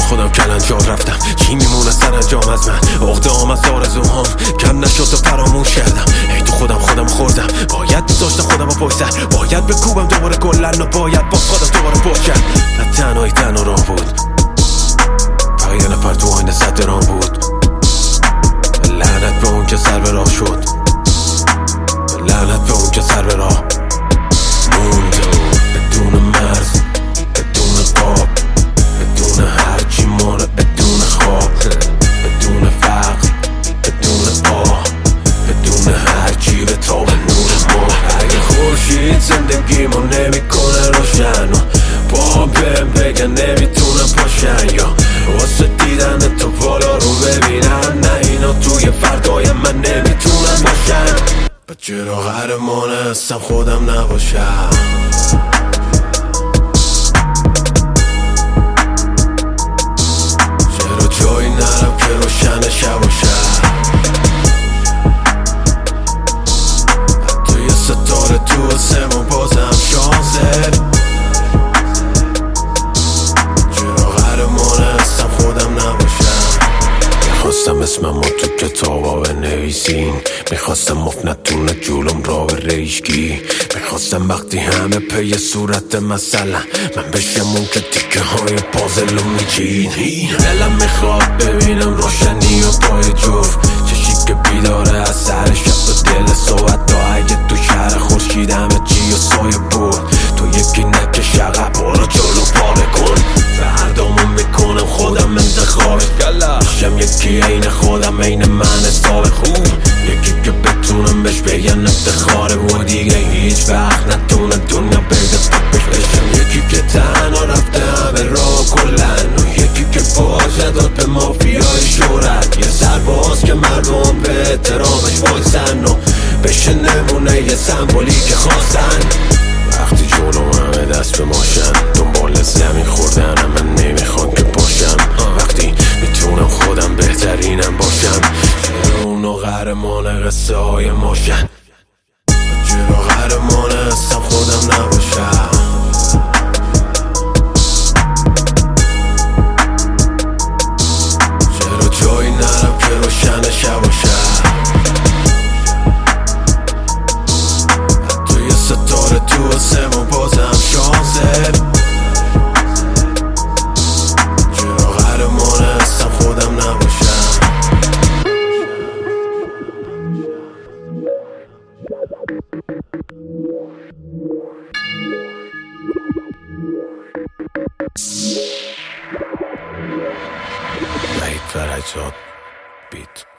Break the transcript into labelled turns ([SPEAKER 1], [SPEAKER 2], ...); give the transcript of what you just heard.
[SPEAKER 1] خودم کلنجار رفتم، چی میمونه سرانجام از من؟ عقده‌ام از آرزوهام کم نشد و فراموش کردم. ای تو خودم خوردم، باید میذاشتم خودم رو پشت سر، باید بکوبم دوباره گلن و باید با خودم دوباره پشت کرد. و تنهایی تنها راه بود، فقط یه نفر تو آینه صد رام بود. لعنت به اون که سر به راه شد، لعنت به اون که سر به راه موند. بدون مرز، بدون قاب، بدون هرچی مانه، بدون خواب، بدون فقر، بدون آه، بدون هرچی به تاب نور ما. اگه خورشید زندگیمو نمیکنه روشن و با بهم بگن نمیتونم پاشن، یا واسه دیدن تو بالا رو ببینن، نه اینا توی فردای من نمیتونن باشن. و چرا قهرمان هستم خودم نباشم؟ چرا جایی نرم که روشن شب باشم؟ حتی یه ستاره تو آسمون بازم شانسه. چرا قهرمان هستم خودم نباشم؟ میخواستم اسمم تو کتابا بنویسین، میخواستم مفت نتونه جلوم را به ریشگی، میخواستم وقتی همه پی صورت مثلا من بشم اون که تیکه های پازل رو میچین. دلم میخواد ببینم روشنی و پای جفت، چشی که بیداره از سر شب و دل صحبت تا اگه تو شهر خورشید همه چی و سایه برد. تو یکی نکش عقب، برو جلو پاره کن. فردامو میکنم خودم انتخابش، میشم یکی عین خودم، عین من حساب خوب، یکی که بتونم بهش بگن افتخاره و دیگه هیچ وقت نتونه دنیا بگه تپش بشم. یکی که تنها رفته همه راه کلن و یکی که باشه داد به مافیای شهرت، یه سرباز که مردم به احترامش وایسن و بشه نمونه یه سمبولی که خواستن. وقتی جلو همه دست به ماشن، دنبال زمین خوردن من نمیخوان که باشم. وقتی میتونم خودم بهترینم باشم، چرا اونو قهرمان قصه های ماشن؟ چرا قهرمان هستم خودم نباشم؟ چرا جایی نرم که روشن شب باشم؟ حتی یه ستاره تو آسمون بازم شانسه. چرا قهرمان هستم خودم نباشم؟ وحید فرجاد بیت.